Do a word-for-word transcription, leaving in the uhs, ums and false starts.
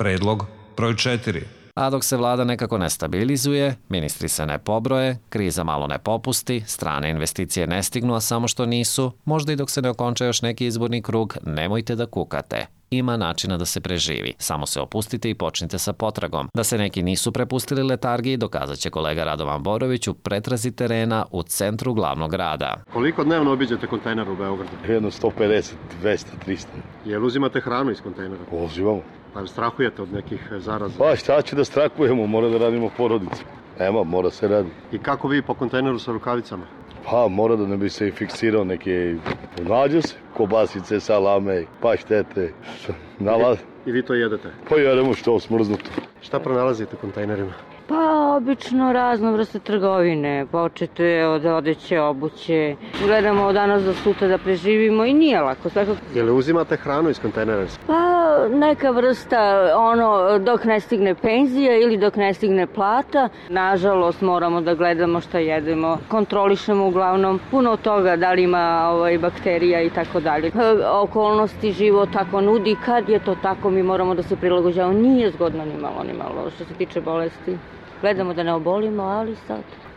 Predlog broj četiri. A dok se vlada nekako ne stabilizuje, ministri se ne pobroje, kriza malo ne popusti, strane investicije ne stignu, a samo što nisu, možda i dok se ne okonča još neki izborni krug, nemojte da kukate. Ima načina da se preživi. Samo se opustite i počnite sa potragom. Da se neki nisu prepustili letargiji, dokazat će kolega Radovan Borović u pretrazi terena u centru glavnog grada. Koliko dnevno obiđete kontejnera u Beogradu? Jedno sto pedeset, dvesta, trista. Jel uzimate hranu iz kontejnera? Uzimamo. Pa strahujete od nekih zaraza? Pa šta će da strahujemo, mora da radimo porodicu. Nema, mora se radi. I kako vi po kontejneru sa rukavicama? Pa mora da ne bi se fiksirao neke, nađu se, kobasice, salame, paštete, nalaz. I vi to jedete? Pa jedemo što smrznuto. Šta pronalazite u kontejnerima? Pa obično razno vrste trgovine, počete od odeće, obuće. Gledamo od danas do sutra da preživimo i nije lako. Svakako... Je li uzimate hranu iz kontejnera? Pa neka vrsta, ono, dok ne stigne penzija ili dok ne stigne plata. Nažalost moramo da gledamo šta jedemo. Kontrolišemo uglavnom puno toga, da li ima ovaj, bakterija i tako dalje. Okolnosti život tako nudi, kad je to tako mi moramo da se prilagođavamo. Nije zgodno ni malo, ni malo što se tiče bolesti. Gledamo da ne obolimo, ali sad